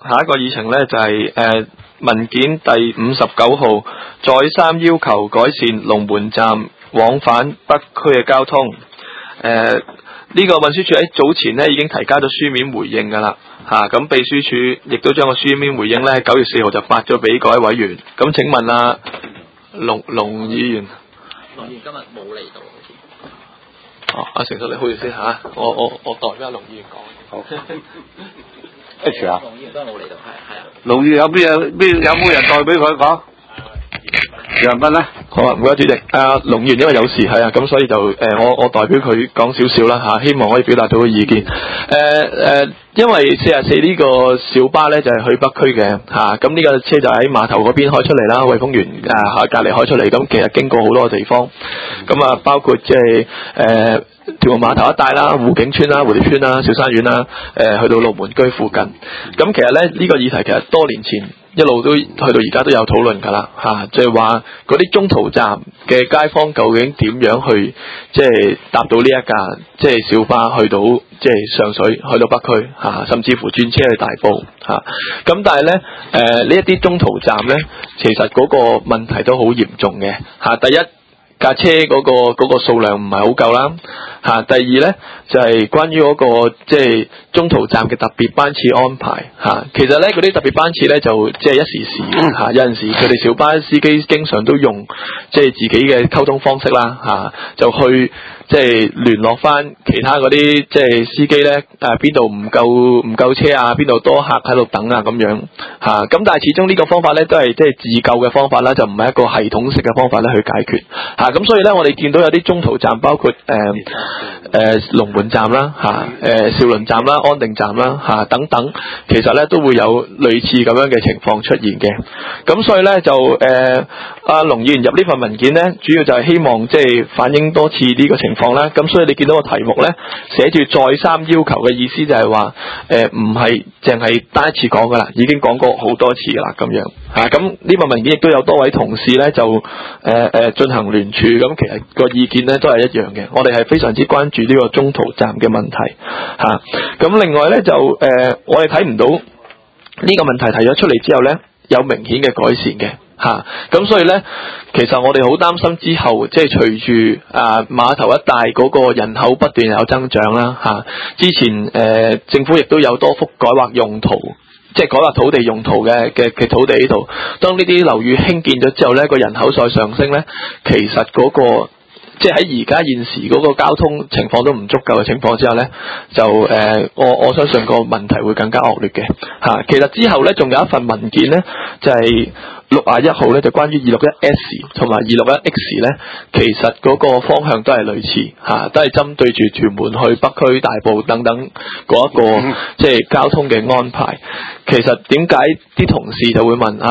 下一個議程呢，就係文件第59號，再三要求改善龍門站往返北區嘅交通。呢個運輸署喺早前呢已經提交咗書面回應㗎啦，咁秘書處亦都將個書面回應呢9月4號就發咗俾各位委員。咁請問啊，龍議員， 龍議員今日冇嚟到好似。 阿成叔你好意思嚇，我代俾阿龍議員講。 好。H 啊？ 龍議員都係冇嚟到，係啊。 龍議員有冇人代俾佢講？楊斌咧， 好啊，唔該主席。龍議員因為有事係啊，咁所以就我代表佢講少少啦希望可以表達到個意見。因為44呢個小巴咧就係去北區嘅咁呢個車就喺碼頭嗰邊開出嚟啦，惠豐園隔離開出嚟，咁其實經過好多個地方，咁包括即係屯門碼頭一帶啦、湖景村啦、蝴蝶村啦、小山苑啦，去到龍門居附近。咁其實咧呢個議題其實多年前一路都去到而家都有討論㗎啦即係話嗰啲中途站嘅街坊究竟點樣去即係搭到呢一架即係小巴去到即係上水去到北區甚至乎轉車去大埔咁但係咧呢一啲中途站咧，其實嗰個問題都好嚴重嘅第一，架車嗰個數量唔係好夠啦第二咧就係關於嗰個即係中途站嘅特別班次安排其實咧嗰啲特別班次咧就即係一時時有陣時佢哋小巴司機經常都用即係自己嘅溝通方式啦就去即係聯絡翻其他嗰啲即係司機咧邊度唔夠車邊度多客喺度等咁樣咁但係始終呢個方法咧都係即係自救嘅方法啦，就唔係一個系統式嘅方法咧去解決咁所以咧我哋見到有啲中途站包括龍門站啦兆麟站啦、安定站啦等等，其實咧都會有類似咁樣嘅情況出現嘅。咁所以咧就阿龍議員入呢份文件咧，主要就係希望即係反映多次呢個情況啦。咁所以你見到個題目咧寫住再三要求嘅意思就係話唔係淨係單一次講噶啦，已經講過好多次噶啦咁樣咁呢份文件亦都有多位同事咧就進行聯署，咁其實個意見咧都係一樣嘅。我哋係非常之關注呢個中途站嘅問題咁另外咧就我哋睇唔到呢個問題提咗出嚟之後咧有明顯嘅改善嘅咁所以咧其實我哋好擔心之後即係隨住碼頭一帶嗰個人口不斷有增長啦之前政府亦都有多幅改劃用途，即係改劃土地用途嘅土地喺度。當呢啲樓宇興建咗之後咧，個人口再上升咧，其實嗰個即係喺而家現時嗰個交通情況都唔足夠嘅情況之下咧，就我相信個問題會更加惡劣嘅其實之後咧仲有一份文件咧，就係61號咧，就關於261S 同埋261X 咧，其實嗰個方向都係類似都係針對住屯門去北區、大埔等等嗰一個即係交通嘅安排。其實點解啲同事就會問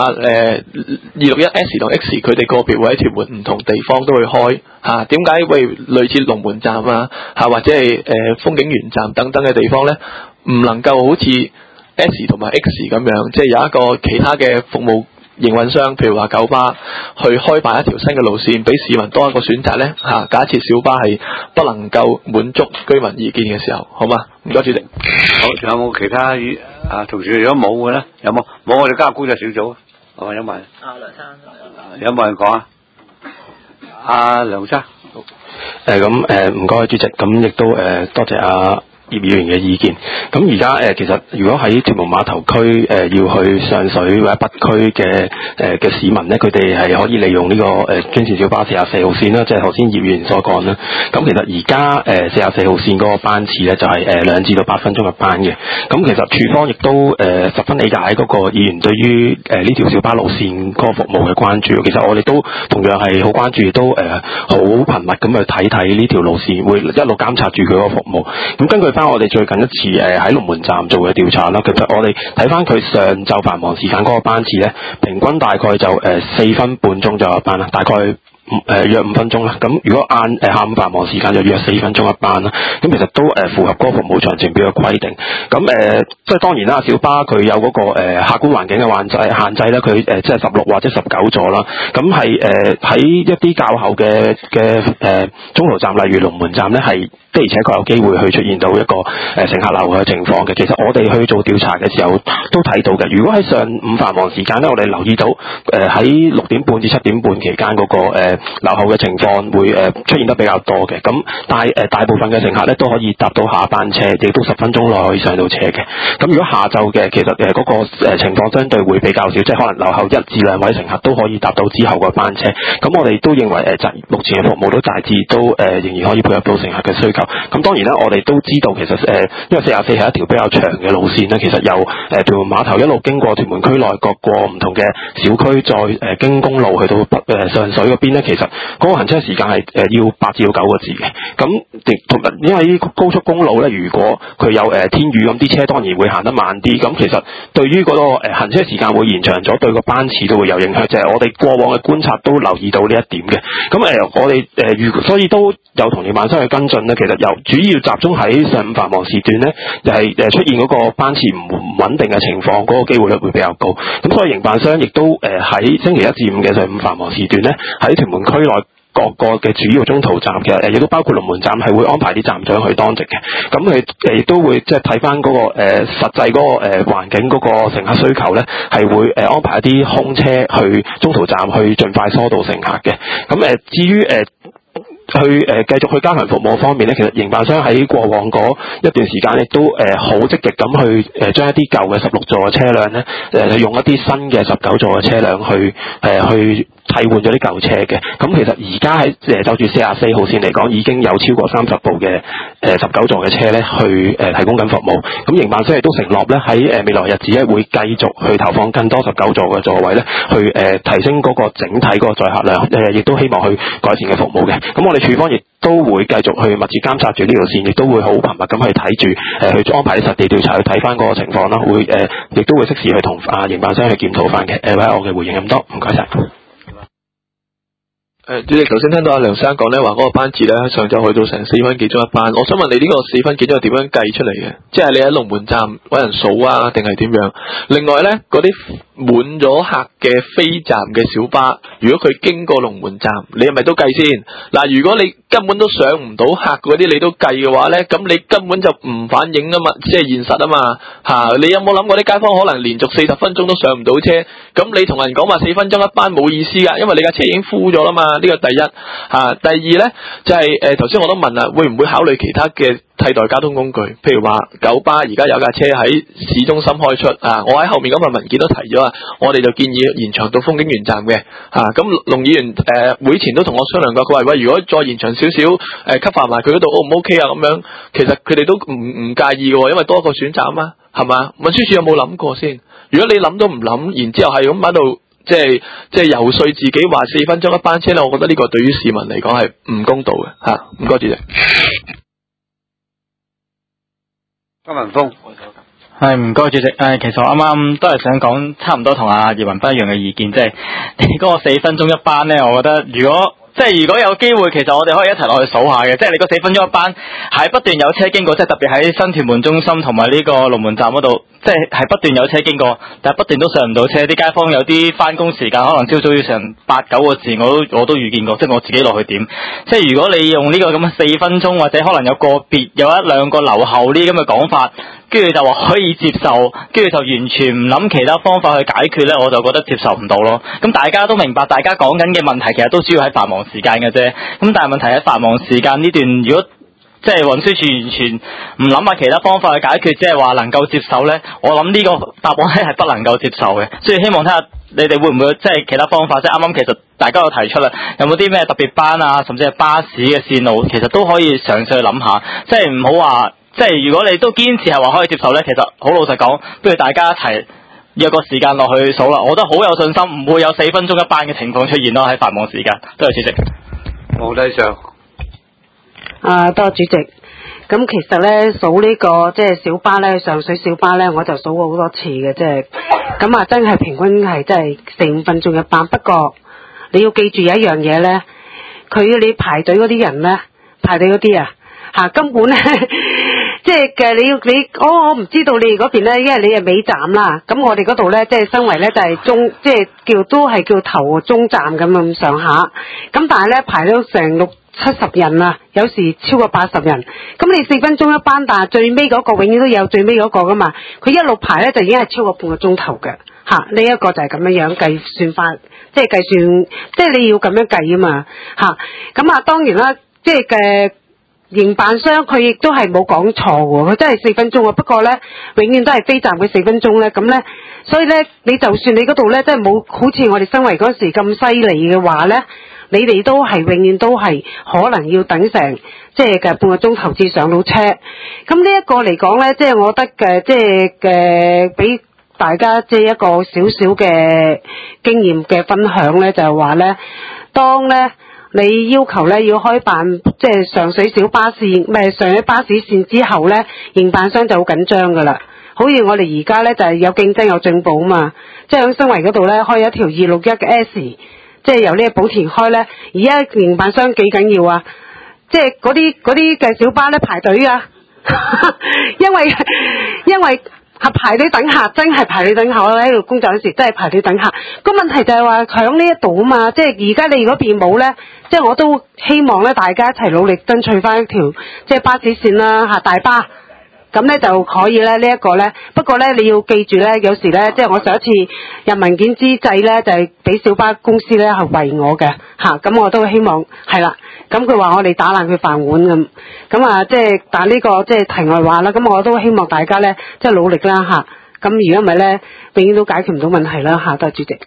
261S 同 X 佢哋個別會喺屯門唔同地方都會開點解會類似龍門站或者係風景園站等等嘅地方咧，唔能夠好似 S 同埋 X 咁樣，即係有一個其他嘅服務營運商，譬如話九巴去開辦一條新嘅路線，俾市民多一個選擇咧假設小巴係不能夠滿足居民意見嘅時候，好嘛？唔該主席。 好，仲有冇其他同事？如果冇嘅咧，有冇？冇我哋加入工作小組有冇人？ 梁生有冇人講梁生。 咁唔該主席，咁亦都多謝葉議員嘅意見。咁而家其實如果喺屯門碼頭區要去上水或者北區嘅市民咧，佢哋係可以利用呢個專線小巴44號線啦，即係頭先葉議員所講啦。咁其實而家44號線嗰個班次咧就係2至到8分鐘嘅班嘅。咁其實處方亦都十分理解嗰個議員對於呢條小巴路線嗰個服務嘅關注。其實我哋都同樣係好關注，都好頻密咁去睇呢條路線，會一路監察住佢個服務。咁根據翻我哋最近一次喺龍門站做嘅調查啦，其實我哋睇翻佢上晝繁忙時間嗰個班次咧，平均大概就4分半鐘就有一班啦，大概約5分鐘啦。咁如果下午繁忙時間就約4分鐘一班啦。咁其實都符合嗰個服務長程表嘅規定。咁即係當然啦，小巴佢有嗰個客觀環境嘅限制咧，佢即係16或者19座啦。咁係喺一啲較後嘅中途站，例如龍門站咧，係的而且確有機會去出現到一個乘客流嘅情況嘅。其實我哋去做調查嘅時候都睇到嘅。如果喺上午繁忙時間咧，我哋留意到喺6點半至7點半期間嗰個流後嘅情況會出現得比較多嘅。咁但係大部分嘅乘客咧都可以搭到下班車，亦都10分鐘內可以上到車嘅。咁如果下晝嘅，其實嗰個情況相對會比較少，即係可能留後1至2位乘客都可以搭到之後個班車。咁我哋都認為目前嘅服務都大致都仍然可以配合到乘客嘅需求。咁當然啦，我哋都知道其實因為44係一條比較長嘅路線咧，其實由屯門碼頭一路經過屯門區內各個唔同嘅小區，再經公路去到上水嗰邊咧，其實嗰個行車時間係要8至9個字嘅。咁因為高速公路咧，如果佢有天雨咁，啲車當然會行得慢啲。咁其實對於嗰個行車時間會延長咗，對個班次都會有影響。就係我哋過往嘅觀察都留意到呢一點嘅。咁我哋所以都有同營辦商去跟進咧。其實主要集中喺上午繁忙時段咧，就係出現嗰個班次唔穩定嘅情況，嗰個機會率會比較高。咁所以營辦商亦都喺星期1至5嘅上午繁忙時段咧，喺屯門區內各個嘅主要中途站嘅亦都包括龍門站係會安排啲站長去當值嘅。咁佢亦都會即係睇翻嗰個實際嗰個環境嗰個乘客需求咧，係會安排一啲空車去中途站去盡快疏導乘客嘅。咁至於繼續去加強服務方面咧，其實營辦商喺過往嗰一段時間亦都好積極咁去將一啲舊嘅16座嘅車輛咧，用一啲新嘅19座嘅車輛去替換咗啲舊車嘅。咁其實而家喺就住44號線嚟講，已經有超過30部嘅19座嘅車咧去提供緊服務。咁營辦商亦都承諾咧喺未來日子咧會繼續去投放更多19座嘅座位咧，去提升嗰個整體嗰個載客量，亦都希望去改善嘅服務嘅。咁我哋處方亦都會繼續去密切監察住呢條線，亦都會好頻密咁去睇住去安排啲實地調查，去睇翻嗰個情況啦。會亦都會適時去同營辦商去檢討翻嘅。我嘅回應咁多，唔該晒。 主席頭先聽到阿梁生講咧，話嗰個班次咧上晝去到成4分幾鐘一班。我想問你呢個4分幾鐘係點樣計出嚟嘅？即係你喺龍門站揾人數啊，定係點樣？另外咧，嗰啲滿咗客嘅飛站嘅小巴，如果佢經過龍門站，你係咪都計先？嗱，如果你根本都上唔到客嗰啲，你都計嘅話咧，咁你根本就唔反映啊嘛，即係現實啊嘛嚇。你有冇諗過啲街坊可能連續40分鐘都上唔到車？咁你同人講話4分鐘一班冇意思㗎，因為你架車已經敷咗啦嘛。呢個第一嚇，第二咧就係頭先我都問啦，會唔會考慮其他嘅替代交通工具？譬如話九巴而家有架車喺市中心開出啊，我喺後面嗰份文件都提咗啊，我哋就建議延長到風景園站嘅嚇。咁龍議員會前都同我商量過，佢話喂，如果再延長少少cover埋佢嗰度 O 唔 OK 啊？咁樣其實佢哋都唔介意嘅喎，因為多一個選擇啊嘛，係嘛？運輸署有冇諗過先？如果你諗都唔諗，然之後係咁喺度即係游說自己話4分鐘一班車咧，我覺得呢個對於市民嚟講係唔公道嘅嚇。唔該主席。 金文峰， 係唔該主席。其實我啱啱都係想講差唔多同阿葉文輝一樣嘅意見，即係你嗰個4分鐘一班咧，我覺得如果有機會，其實我哋可以一齊落去數下嘅。即係你嗰4分鐘一班係不斷有車經過，即係特別喺新屯門中心同埋呢個龍門站嗰度，即係不斷有車經過，但係不斷都上唔到車。啲街坊有啲翻工時間可能朝早要成8-9個字，我都遇見過，即係我自己落去點。即係如果你用呢個咁嘅4分鐘，或者可能有個別有1-2個留後呢咁嘅講法，跟住就話可以接受，跟住就完全唔諗其他方法去解決咧，我就覺得接受唔到咯。咁大家都明白，大家講緊嘅問題其實都主要喺繁忙時間嘅啫。咁但係問題喺繁忙時間呢段，如果即係運輸署完全唔諗下其他方法去解決，即係話能夠接受咧，我諗呢個答案咧係不能夠接受嘅。所以希望睇下你哋會唔會即係其他方法，即係啱啱其實大家有提出啦，有冇啲咩特別班啊，甚至係巴士嘅線路，其實都可以嘗試去諗下，即係唔好話。即係如果你都堅持係話可以接受咧，其實好老實講，不如大家一齊約個時間落去數啦。我覺得好有信心，唔會有4分鐘一班嘅情況出現咯，喺繁忙時間。多謝主席。 黃帝上。 多謝主席。咁其實咧數呢個即係小巴咧，上水小巴咧，我就數過好多次嘅，即係咁啊，真係平均係真係4-5分鐘一班。不過你要記住有一樣嘢咧， 你排隊嗰啲人咧，排隊嗰啲啊嚇根本咧。即係嘅，我唔知道你哋嗰邊咧，因為你係尾站啦，咁我哋嗰度咧，即係身為咧就係中，即係都係叫頭中站咁上下，咁但係咧排到成60-70人啊，有時超過80人，咁你4分鐘一班，但係最尾嗰個永遠都有最尾嗰個噶嘛，佢一路排咧就已經係超過半個鐘頭嘅嚇，呢一個就係咁樣計算法，即係計算，即係你要咁樣計啊嘛嚇，咁啊當然啦，即係嘅。營辦商佢亦都係冇講錯喎，佢真係4分鐘啊。不過咧，永遠都係飛站嘅4分鐘咧。咁咧，所以咧，你就算你嗰度咧，真係冇好似我哋新圍嗰時咁犀利嘅話咧，你哋都係永遠都係可能要等成即係嘅半個鐘頭至上到車。咁呢一個嚟講咧，即係我覺得嘅，即係嘅俾大家即係一個少少嘅經驗嘅分享咧，就係話咧，當咧。你要求咧要開辦即係上水小巴線，唔係上水巴士線之後咧，營辦商就好緊張噶啦。好似我哋而家咧就係有競爭有進步啊嘛，即係喺新圍嗰度咧開一條261嘅 S， 即係由呢個寶田開咧，而家營辦商幾緊要啊！即係嗰啲嘅小巴咧排隊啊，因為排隊等客，真係排隊等客。我喺度工作嗰時真係排隊等客。個問題就係話響呢一度啊嘛，即係而家你嗰邊冇咧，即係我都希望咧大家一齊努力爭取翻一條即係巴士線啦嚇大巴，咁咧就可以咧呢一個咧。不過咧你要記住咧，有時咧即係我上一次入文件之際咧，就係俾小巴公司咧係為我嘅嚇，咁我都希望係啦。咁佢話我哋打爛佢飯碗咁啊，即係但呢個即係題外話啦。咁我都希望大家咧即係努力啦嚇。咁如果唔係咧，永遠都解決唔到問題啦嚇。多謝主席。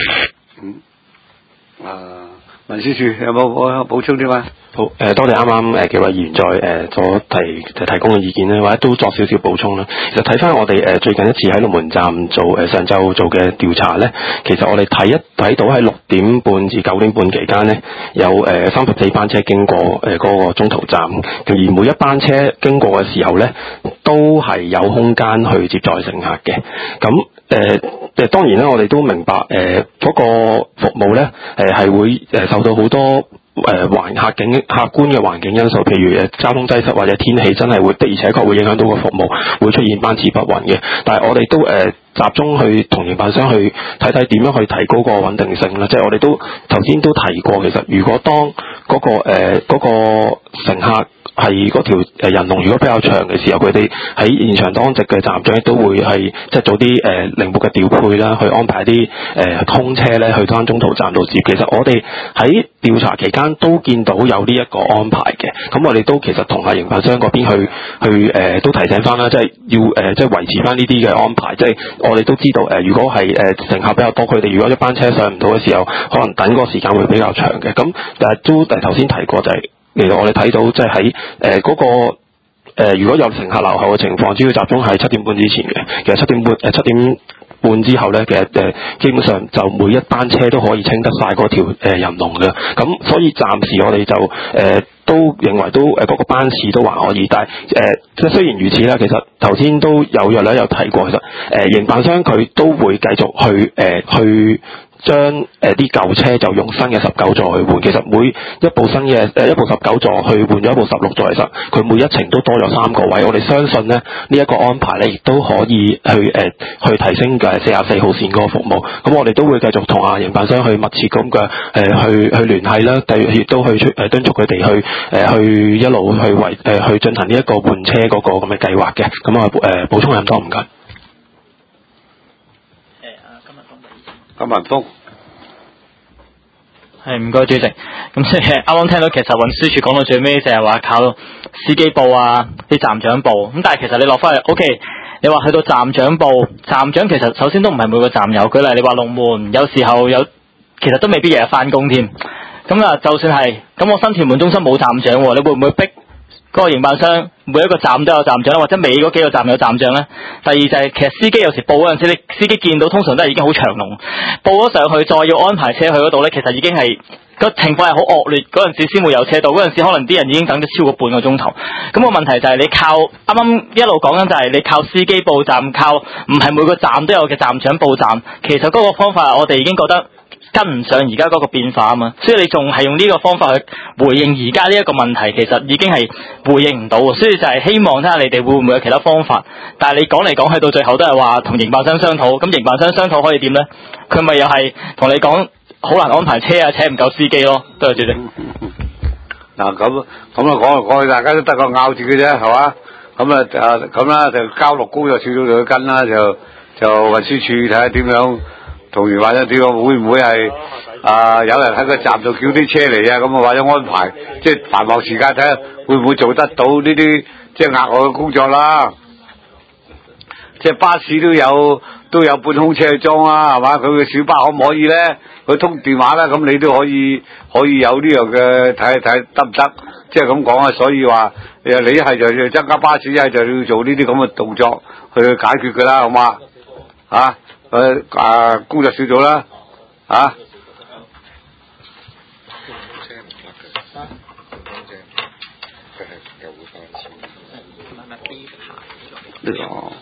文書處有冇補充啲嘛？ 好，多謝啱啱幾位議員所提供嘅意見咧，或者都作少少補充啦。其實睇翻我哋最近一次喺龍門站上晝做嘅調查咧，其實我哋睇到喺6點半至9點半期間咧，有34班車經過嗰個中途站，而每一班車經過嘅時候咧，都係有空間去接載乘客嘅。咁當然啦，我哋都明白嗰個服務咧係會受到好多客觀嘅環境因素，譬如交通擠塞或者天氣真係會的而且確會影響到個服務，會出現班次不穩嘅。但係我哋都集中去同營辦商去睇睇點樣去提高個穩定性啦。即係我哋都頭先都提過，其實如果當嗰個乘客係嗰條人龍如果比較長嘅時候，佢哋喺現場當值嘅站長都會係即係做啲靈活嘅調配啦，去安排啲空車咧去翻中途站度接。其實我哋喺調查期間都見到有呢一個安排嘅，咁我哋都其實同營辦商嗰邊去都提醒翻啦，即係要即係維持翻呢啲嘅安排。即係我哋都知道如果係乘客比較多，佢哋如果一班車上唔到嘅時候，可能等個時間會比較長嘅。咁都頭先提過就係。其實我哋睇到即係喺嗰個如果有乘客留後嘅情況，只要集中喺7點半之前嘅，其實7點半之後咧，其實基本上就每一班車都可以清得晒嗰條人龍嘅。咁所以暫時我哋就都認為都嗰個班次都還可以，但係即係雖然如此啦，其實頭先都有約略有提過，其實營辦商佢都會繼續去將啲舊車就用新嘅19座去換。其實每一部新嘅一部19座去換咗一部16座，其實佢每一程都多咗3個位。我哋相信咧呢一個安排咧，亦都可以去提升嘅44號線嗰個服務。咁我哋都會繼續同營辦商去密切咁嘅去聯繫啦，亦都去敦促佢哋去一路去進行呢一個換車嗰個咁嘅計劃嘅。咁啊補充咁多，唔該。 金文峰， 係唔該主席。咁即係啱啱聽到，其實運輸署講到最尾就係話靠司機部啊，啲站長部。咁但係其實你落翻去 ，OK， 你話去到站長部，站長其實首先都唔係每個站有。舉例你話龍門，有時候其實都未必日日翻工添。咁啊，就算係咁，我新屯門中心冇站長，你會唔會逼嗰個營辦商每一個站都有站長，或者尾嗰幾個站有站長咧？第二就係其實司機有時報嗰陣時，你司機見到通常都係已經好長龍，報咗上去再要安排車去嗰度咧，其實已經係個情況係好惡劣，嗰陣時先會有車到，嗰陣時可能啲人已經等咗超過半個鐘頭。咁個問題就係你靠啱啱一路講緊就係你靠司機報站，靠唔係每個站都有嘅站長報站。其實嗰個方法我哋已經覺得跟唔上而家嗰個變化啊嘛，所以你仲係用呢個方法去回應而家呢一個問題，其實已經係回應唔到，所以就係希望睇下你哋會唔會有其他方法。但係你講嚟講去到最後都係話同營辦商商討，咁營辦商商討可以點呢？佢咪又係同你講好難安排車啊，請唔夠司機咯。多謝主席。 嗱咁講去，大家都得個拗字嘅啫，係嘛？咁啦，就交落工作小組就去跟啦，就運輸署睇下點樣同營辦商點樣，會唔會係有人喺個站度叫啲車嚟啊？咁啊或者安排即係繁忙時間睇下會唔會做得到呢啲即係額外嘅工作啦。即係巴士都有半空車去裝啊，係嘛？佢嘅小巴可唔可以咧？佢通電話啦，咁你都可以有呢樣嘅睇得唔得？即係咁講啊，所以話你一係就要增加巴士，一係就要做呢啲咁嘅動作去解決㗎啦，好嘛？工作小組啦，呢個。